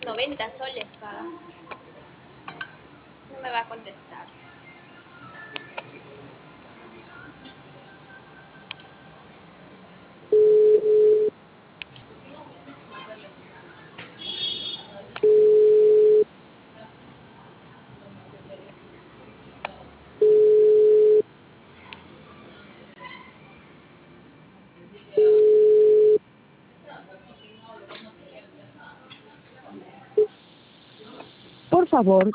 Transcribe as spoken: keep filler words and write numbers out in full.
noventa soles paga. No me va a contestar. Por favor,